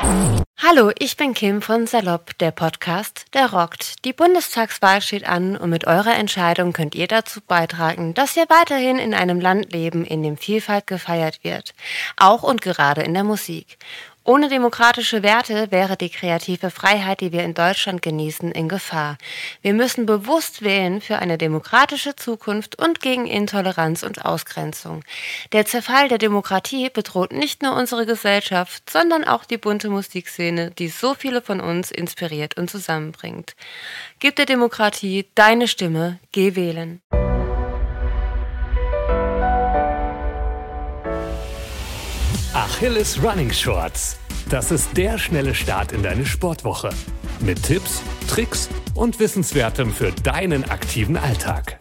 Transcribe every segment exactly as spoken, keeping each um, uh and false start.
Hallo, ich bin Kim von Salopp, der Podcast, der rockt. Die Bundestagswahl steht an und mit eurer Entscheidung könnt ihr dazu beitragen, dass wir weiterhin in einem Land leben, in dem Vielfalt gefeiert wird. Auch und gerade in der Musik. Ohne demokratische Werte wäre die kreative Freiheit, die wir in Deutschland genießen, in Gefahr. Wir müssen bewusst wählen für eine demokratische Zukunft und gegen Intoleranz und Ausgrenzung. Der Zerfall der Demokratie bedroht nicht nur unsere Gesellschaft, sondern auch die bunte Musikszene, die so viele von uns inspiriert und zusammenbringt. Gib der Demokratie deine Stimme, geh wählen. Achilles Running Shorts. Das ist der schnelle Start in deine Sportwoche. Mit Tipps, Tricks und Wissenswertem für deinen aktiven Alltag.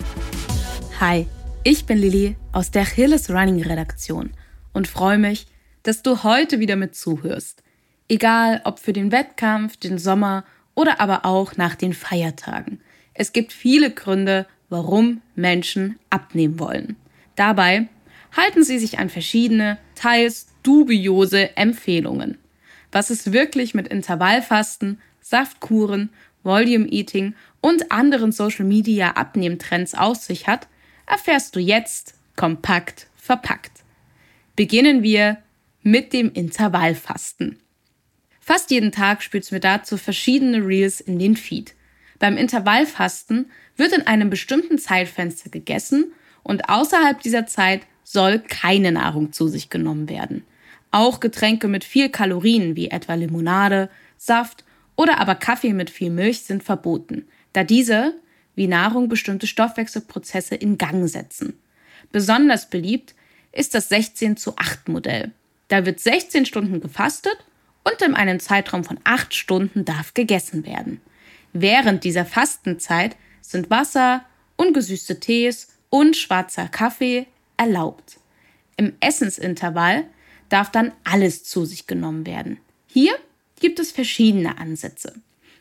Hi, ich bin Lilly aus der Achilles Running Redaktion und freue mich, dass du heute wieder mit zuhörst. Egal ob für den Wettkampf, den Sommer oder aber auch nach den Feiertagen. Es gibt viele Gründe, warum Menschen abnehmen wollen. Dabei halten sie sich an verschiedene, teils dubiose Empfehlungen. Was es wirklich mit Intervallfasten, Saftkuren, Volume Eating und anderen Social-Media-Abnehmtrends auf sich hat, erfährst du jetzt kompakt verpackt. Beginnen wir mit dem Intervallfasten. Fast jeden Tag spürst du dazu verschiedene Reels in den Feed. Beim Intervallfasten wird in einem bestimmten Zeitfenster gegessen und außerhalb dieser Zeit soll keine Nahrung zu sich genommen werden. Auch Getränke mit viel Kalorien wie etwa Limonade, Saft oder aber Kaffee mit viel Milch sind verboten, da diese wie Nahrung bestimmte Stoffwechselprozesse in Gang setzen. Besonders beliebt ist das sechzehn zu acht Modell. Da wird sechzehn Stunden gefastet und in einem Zeitraum von acht Stunden darf gegessen werden. Während dieser Fastenzeit sind Wasser, ungesüßte Tees und schwarzer Kaffee erlaubt. Im Essensintervall darf dann alles zu sich genommen werden. Hier gibt es verschiedene Ansätze.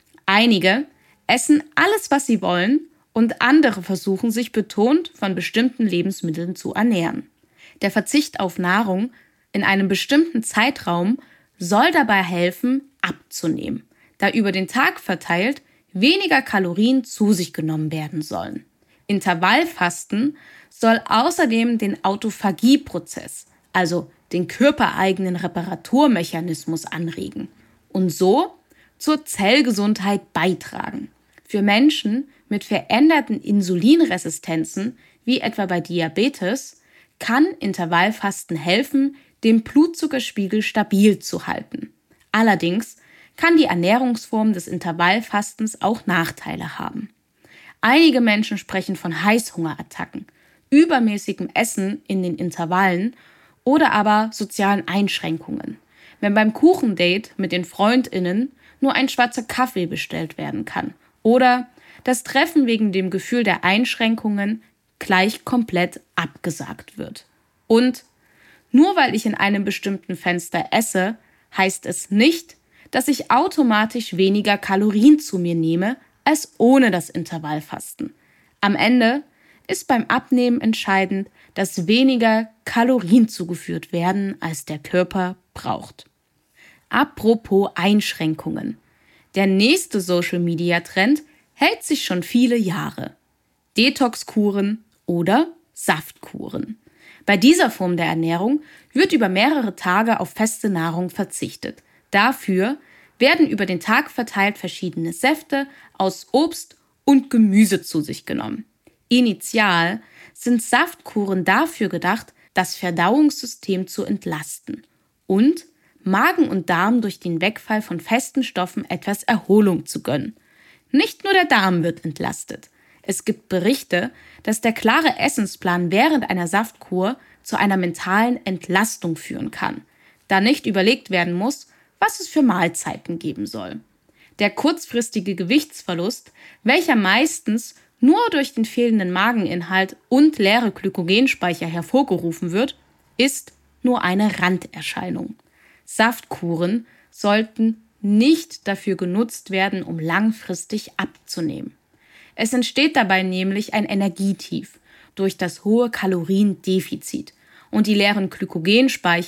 Einige essen alles, was sie wollen, und andere versuchen sich betont von bestimmten Lebensmitteln zu ernähren. Der Verzicht auf Nahrung in einem bestimmten Zeitraum soll dabei helfen, abzunehmen, da über den Tag verteilt weniger Kalorien zu sich genommen werden sollen. Intervallfasten soll außerdem den Autophagie-Prozess, also den körpereigenen Reparaturmechanismus anregen und so zur Zellgesundheit beitragen. Für Menschen mit veränderten Insulinresistenzen, wie etwa bei Diabetes, kann Intervallfasten helfen, den Blutzuckerspiegel stabil zu halten. Allerdings kann die Ernährungsform des Intervallfastens auch Nachteile haben. Einige Menschen sprechen von Heißhungerattacken, übermäßigem Essen in den Intervallen oder aber sozialen Einschränkungen. Wenn beim Kuchendate mit den FreundInnen nur ein schwarzer Kaffee bestellt werden kann oder das Treffen wegen dem Gefühl der Einschränkungen gleich komplett abgesagt wird. Und nur weil ich in einem bestimmten Fenster esse, heißt es nicht, dass ich automatisch weniger Kalorien zu mir nehme als ohne das Intervallfasten. Am Ende ist beim Abnehmen entscheidend, dass weniger Kalorien zugeführt werden, als der Körper braucht. Apropos Einschränkungen. Der nächste Social-Media-Trend hält sich schon viele Jahre. Detox-Kuren oder Saftkuren. Bei dieser Form der Ernährung wird über mehrere Tage auf feste Nahrung verzichtet. Dafür werden über den Tag verteilt verschiedene Säfte aus Obst und Gemüse zu sich genommen. Initial sind Saftkuren dafür gedacht, das Verdauungssystem zu entlasten und Magen und Darm durch den Wegfall von festen Stoffen etwas Erholung zu gönnen. Nicht nur der Darm wird entlastet. Es gibt Berichte, dass der klare Essensplan während einer Saftkur zu einer mentalen Entlastung führen kann, da nicht überlegt werden muss, was es für Mahlzeiten geben soll. Der kurzfristige Gewichtsverlust, welcher meistens nur durch den fehlenden Mageninhalt und leere Glykogenspeicher hervorgerufen wird, ist nur eine Randerscheinung. Saftkuren sollten nicht dafür genutzt werden, um langfristig abzunehmen. Es entsteht dabei nämlich ein Energietief durch das hohe Kaloriendefizit und die leeren Glykogenspeicher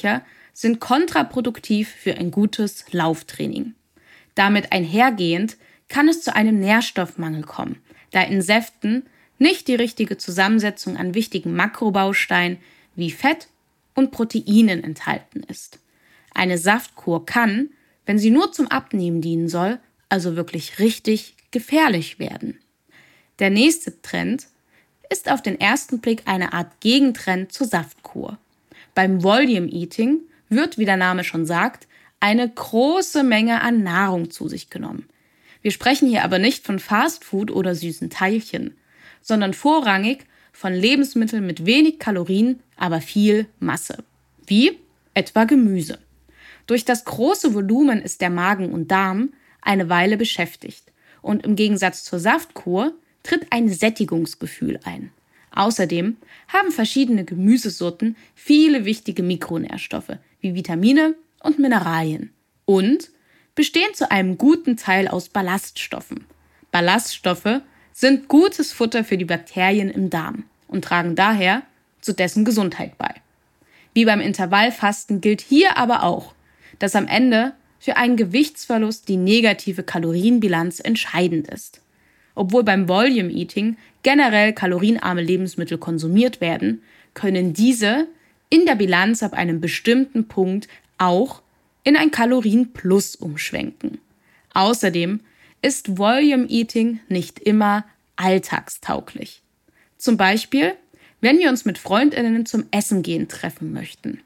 sind kontraproduktiv für ein gutes Lauftraining. Damit einhergehend kann es zu einem Nährstoffmangel kommen, da in Säften nicht die richtige Zusammensetzung an wichtigen Makrobausteinen wie Fett und Proteinen enthalten ist. Eine Saftkur kann, wenn sie nur zum Abnehmen dienen soll, also wirklich richtig gefährlich werden. Der nächste Trend ist auf den ersten Blick eine Art Gegentrend zur Saftkur. Beim Volume Eating wird, wie der Name schon sagt, eine große Menge an Nahrung zu sich genommen. Wir sprechen hier aber nicht von Fastfood oder süßen Teilchen, sondern vorrangig von Lebensmitteln mit wenig Kalorien, aber viel Masse, wie etwa Gemüse. Durch das große Volumen ist der Magen und Darm eine Weile beschäftigt und im Gegensatz zur Saftkur tritt ein Sättigungsgefühl ein. Außerdem haben verschiedene Gemüsesorten viele wichtige Mikronährstoffe wie Vitamine und Mineralien und bestehen zu einem guten Teil aus Ballaststoffen. Ballaststoffe sind gutes Futter für die Bakterien im Darm und tragen daher zu dessen Gesundheit bei. Wie beim Intervallfasten gilt hier aber auch, dass am Ende für einen Gewichtsverlust die negative Kalorienbilanz entscheidend ist. Obwohl beim Volume Eating generell kalorienarme Lebensmittel konsumiert werden, können diese in der Bilanz ab einem bestimmten Punkt auch in ein Kalorienplus umschwenken. Außerdem ist Volume Eating nicht immer alltagstauglich. Zum Beispiel, wenn wir uns mit FreundInnen zum Essen gehen treffen möchten.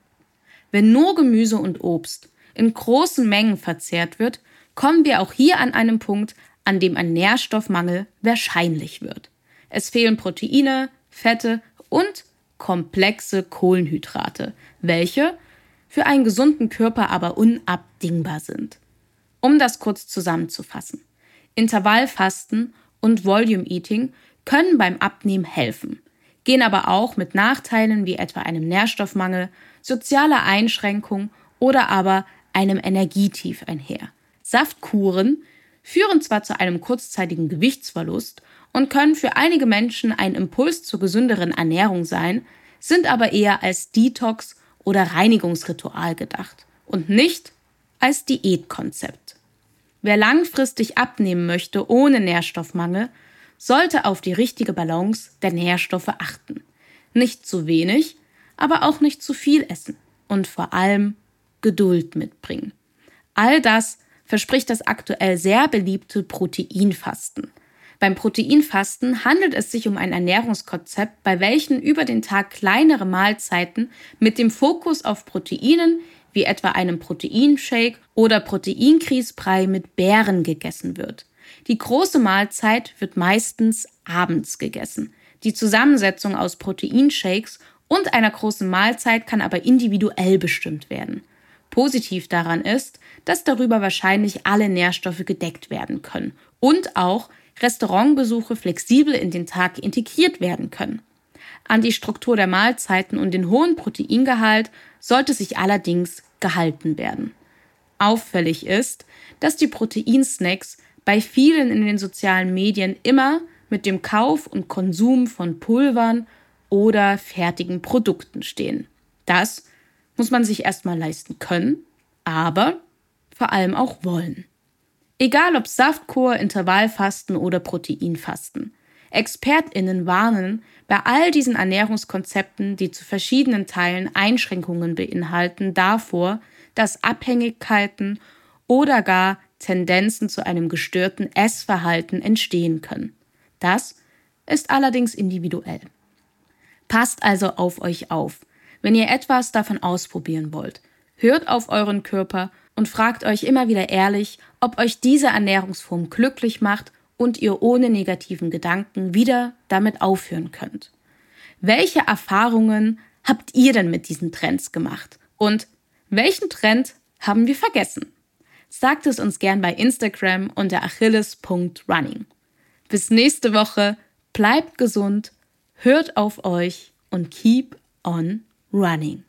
Wenn nur Gemüse und Obst in großen Mengen verzehrt wird, kommen wir auch hier an einen Punkt, an dem ein Nährstoffmangel wahrscheinlich wird. Es fehlen Proteine, Fette und komplexe Kohlenhydrate, welche für einen gesunden Körper aber unabdingbar sind. Um das kurz zusammenzufassen: Intervallfasten und Volume Eating können beim Abnehmen helfen, gehen aber auch mit Nachteilen wie etwa einem Nährstoffmangel, sozialer Einschränkung oder aber einem Energietief einher. Saftkuren führen zwar zu einem kurzzeitigen Gewichtsverlust und können für einige Menschen ein Impuls zur gesünderen Ernährung sein, sind aber eher als Detox oder Reinigungsritual gedacht und nicht als Diätkonzept. Wer langfristig abnehmen möchte ohne Nährstoffmangel, sollte auf die richtige Balance der Nährstoffe achten. Nicht zu wenig, aber auch nicht zu viel essen und vor allem Geduld mitbringen. All das verspricht das aktuell sehr beliebte Proteinfasten. Beim Proteinfasten handelt es sich um ein Ernährungskonzept, bei welchem über den Tag kleinere Mahlzeiten mit dem Fokus auf Proteinen wie etwa einem Proteinshake oder Proteingrießbrei mit Beeren gegessen wird. Die große Mahlzeit wird meistens abends gegessen. Die Zusammensetzung aus Proteinshakes und einer großen Mahlzeit kann aber individuell bestimmt werden. Positiv daran ist, dass darüber wahrscheinlich alle Nährstoffe gedeckt werden können und auch Restaurantbesuche flexibel in den Tag integriert werden können. An die Struktur der Mahlzeiten und den hohen Proteingehalt sollte sich allerdings gehalten werden. Auffällig ist, dass die Proteinsnacks bei vielen in den sozialen Medien immer mit dem Kauf und Konsum von Pulvern oder fertigen Produkten stehen. Das muss man sich erstmal leisten können, aber vor allem auch wollen. Egal ob Saftkur, Intervallfasten oder Proteinfasten. ExpertInnen warnen bei all diesen Ernährungskonzepten, die zu verschiedenen Teilen Einschränkungen beinhalten, davor, dass Abhängigkeiten oder gar Tendenzen zu einem gestörten Essverhalten entstehen können. Das ist allerdings individuell. Passt also auf euch auf, wenn ihr etwas davon ausprobieren wollt. Hört auf euren Körper und fragt euch immer wieder ehrlich, ob euch diese Ernährungsform glücklich macht und ihr ohne negativen Gedanken wieder damit aufhören könnt. Welche Erfahrungen habt ihr denn mit diesen Trends gemacht? Und welchen Trend haben wir vergessen? Sagt es uns gern bei Instagram unter achilles punkt running. Bis nächste Woche, bleibt gesund, hört auf euch und keep on running.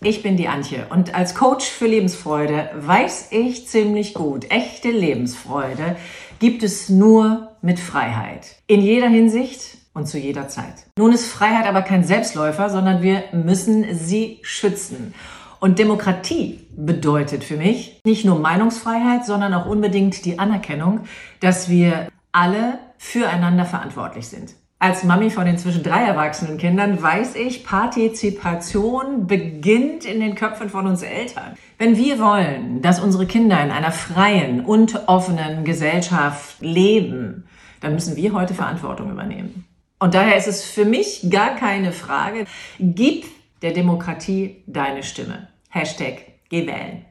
ich bin die Antje und als Coach für Lebensfreude weiß ich ziemlich gut, echte Lebensfreude gibt es nur mit Freiheit. In jeder Hinsicht und zu jeder Zeit. Nun ist Freiheit aber kein Selbstläufer, sondern wir müssen sie schützen. Und Demokratie bedeutet für mich nicht nur Meinungsfreiheit, sondern auch unbedingt die Anerkennung, dass wir alle füreinander verantwortlich sind. Als Mami von inzwischen drei erwachsenen Kindern weiß ich, Partizipation beginnt in den Köpfen von uns Eltern. Wenn wir wollen, dass unsere Kinder in einer freien und offenen Gesellschaft leben, dann müssen wir heute Verantwortung übernehmen. Und daher ist es für mich gar keine Frage, gib der Demokratie deine Stimme. Hashtag geh wählen.